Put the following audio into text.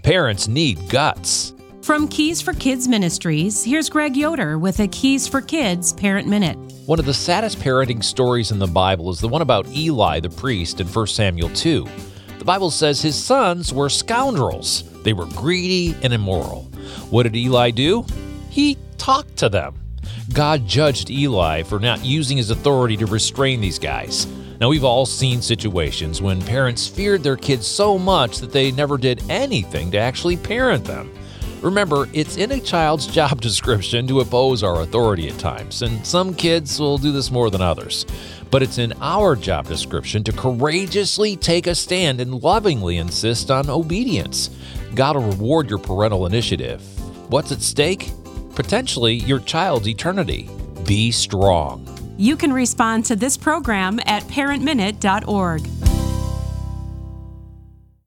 Parents need guts. From Keys for Kids Ministries, here's Greg Yoder with a Keys for Kids Parent Minute. One of the saddest parenting stories in the Bible is the one about Eli the priest in 1 Samuel 2. The Bible says his sons were scoundrels. They were greedy and immoral. What did Eli do? He talked to them. God judged Eli for not using his authority to restrain these guys. Now, we've all seen situations when parents feared their kids so much that they never did anything to actually parent them. Remember, it's in a child's job description to oppose our authority at times, and some kids will do this more than others. But it's in our job description to courageously take a stand and lovingly insist on obedience. God will reward your parental initiative. What's at stake? Potentially your child's eternity. Be strong. You can respond to this program at parentminute.org.